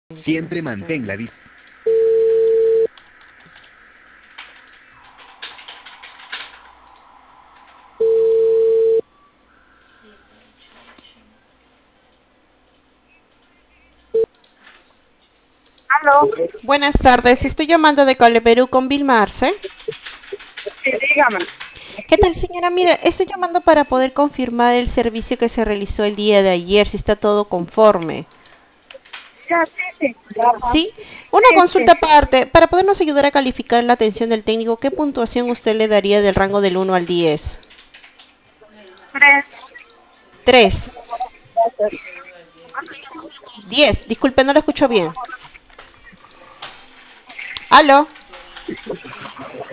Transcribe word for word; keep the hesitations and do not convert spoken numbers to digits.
Siempre mantén la distancia. Aló, Buenas tardes, estoy llamando de Cable Perú con Vilma Arce. sí, dígame. ¿Qué tal, señora? Mire, estoy llamando para poder confirmar el servicio que se realizó el día de ayer, si está todo conforme. Ya, sí, sí. ¿Sí? Una Sí, sí. consulta aparte, para podernos ayudar a calificar la atención del técnico, ¿qué puntuación usted le daría del rango del uno al diez? Tres. Tres. Diez. Disculpe, no lo escucho bien. ¿Aló?